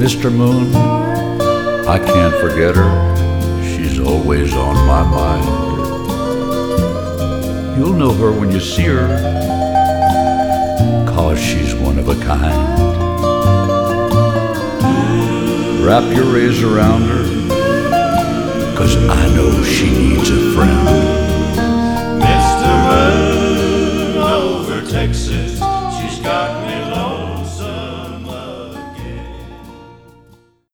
Mr. Moon, I can't forget her. She's always on my mind. You'll know her when you see her, 'cause she's one of a kind. Wrap your rays around her, 'cause I know she